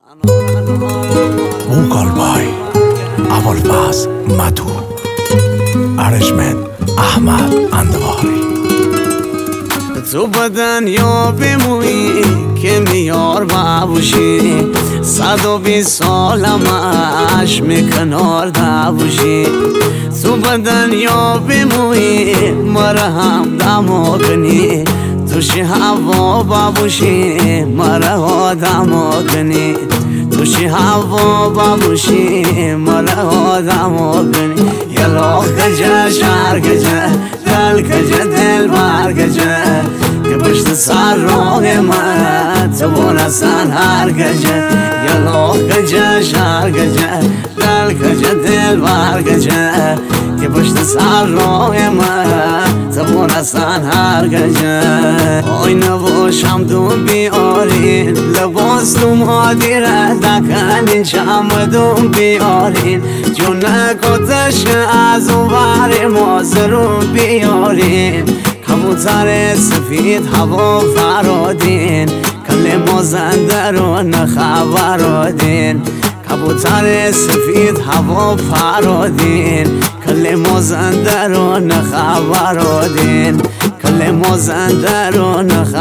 موکالبای ابوالفضل مدو ارنجمنت احمد اندواری. تو بدن یا بمونی که میار بابوشی 120 سالم عشم کنار دابوشی. تو بدن یا بمونی مرا هم دمو کنی توشی هوا بابوشی مرا دمو کنی توشی هوا بابوشی مرا دمو کنی. یلا کجا شهر کجا دل کجا دل بر کجا که پشت سر راه من تو بونستن هر کجا. یلا کجا شهر کجا دل کجا دل بر کجا که پشت سر راه من تو بونستن هر کجا. آینه و شمدون بیارین لباس تو مادیره دکنین شمدون بیارین جونه کتش از اون بر مازرون بیارین. کبوتر سفید هوا فرادین کل مازنده رو نخبرادین. کبوتر سفید هوا فرادین کل مازنده رو نخبرادین کل مازنده رو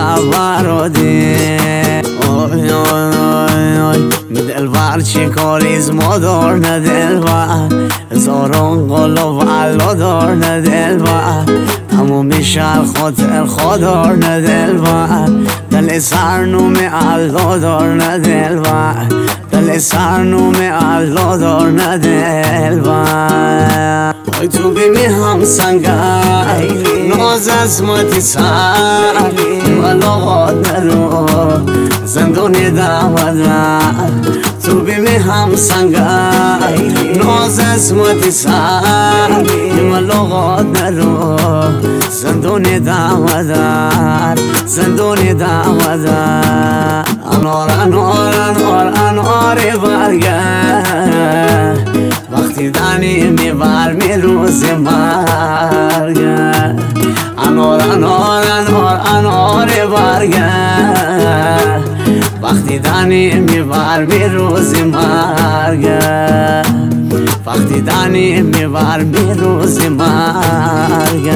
نخبرادین. آی آی آی آی دلبر چی کاریز مادار نه دلبر هزاران قلا و علا دار نه دلبر تموم شهر خاطر خودار نه دلبر دل سرنوم علا دار نه دلبر دل سرنوم علا دار نه دلبر. آی تو بیمی هم سنگای ناز اسمتی سر ملاقات نرو زندونی دامدر. تو بیمی هم سنگای ناز اسمتی سر ملاقات نرو زندونی دامدر زندونی دامدر. انار انار انار انار برگرد وقتی دنی میبر می روز مرگ. انار انار انار انار برگرد وقتی دنی میبر می روز مرگ وقتی دنی میبر می روز مرگ.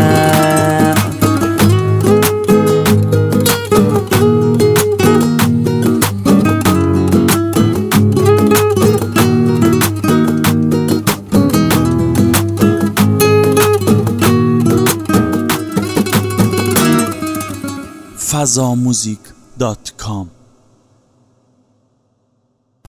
fazamusic.com